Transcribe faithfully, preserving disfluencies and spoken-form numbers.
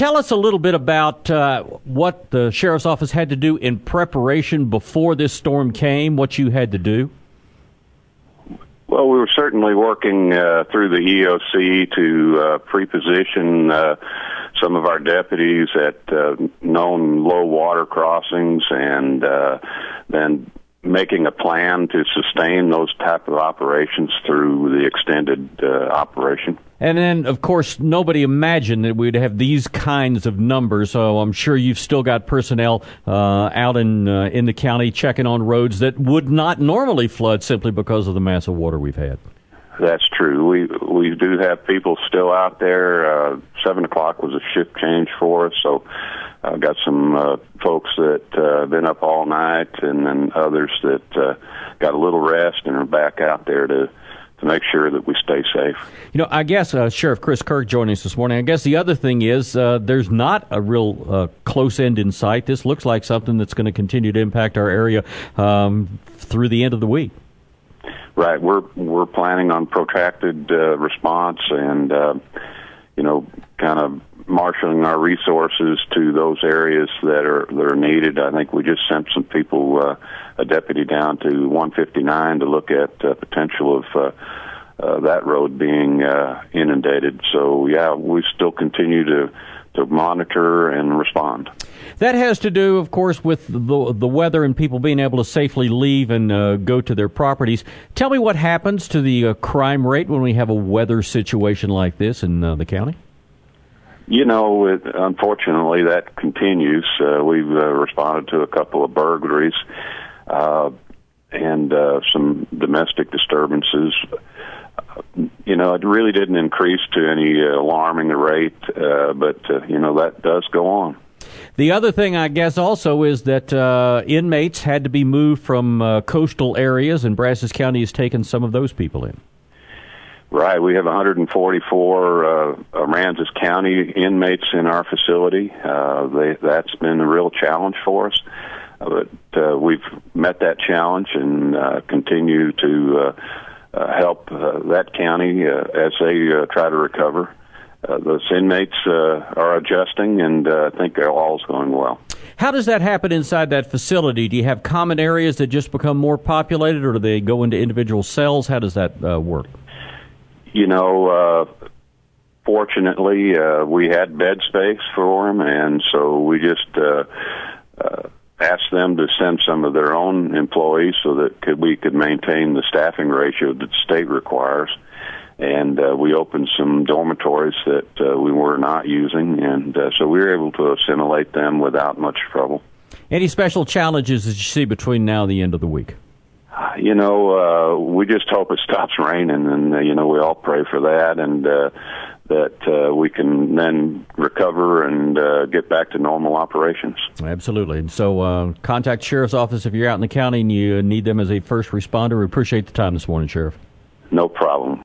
tell us a little bit about uh, what the Sheriff's Office had to do in preparation before this storm came, what you had to do? Well, we were certainly working uh, through the E O C to uh, pre-position uh, some of our deputies at uh, known low water crossings, and uh, then making a plan to sustain those type of operations through the extended uh, operation. And then, of course, nobody imagined that we'd have these kinds of numbers, so I'm sure you've still got personnel uh, out in uh, in the county checking on roads that would not normally flood simply because of the massive water we've had. That's true. We we do have people still out there. Uh, seven o'clock was a shift change for us, so I've got some uh, folks that uh, have been up all night, and then others that uh, got a little rest and are back out there to to make sure that we stay safe. You know, I guess uh, Sheriff Chris Kirk joining us this morning. I guess the other thing is uh, there's not a real uh, close end in sight. This looks like something that's going to continue to impact our area um, through the end of the week. Right. We're we're planning on protracted uh, response, and uh, you know, kind of marshaling our resources to those areas that are that are needed. I think we just sent some people, uh, a deputy down to one fifty-nine to look at uh, potential of uh, uh, that road being uh, inundated. So yeah, we still continue to to monitor and respond. That has to do, of course, with the the weather and people being able to safely leave and uh, go to their properties. Tell me what happens to the uh, crime rate when we have a weather situation like this in uh, the county? You know, it, unfortunately, that continues. Uh, we've uh, responded to a couple of burglaries uh, and uh, some domestic disturbances. You know, it really didn't increase to any uh, alarming rate, uh, but, uh, you know, that does go on. The other thing, I guess, also is that uh, inmates had to be moved from uh, coastal areas, and Brazos County has taken some of those people in. Right. We have one hundred forty-four uh, Aransas County inmates in our facility. Uh, they, that's been a real challenge for us. Uh, but uh, we've met that challenge and uh, continue to uh, uh, help uh, that county uh, as they uh, try to recover. Uh, those inmates uh, are adjusting, and uh, I think all's going well. How does that happen inside that facility? Do you have common areas that just become more populated, or do they go into individual cells? How does that uh, work? You know, uh, fortunately, uh, we had bed space for them, and so we just uh, uh, asked them to send some of their own employees so that could, we could maintain the staffing ratio that the state requires. And uh, we opened some dormitories that uh, we were not using, and uh, so we were able to assimilate them without much trouble. Any special challenges that you see between now and the end of the week? You know, uh, we just hope it stops raining, and, uh, you know, we all pray for that, and uh, that uh, we can then recover and uh, get back to normal operations. Absolutely. And so uh, contact Sheriff's Office if you're out in the county and you need them as a first responder. We appreciate the time this morning, Sheriff. No problem.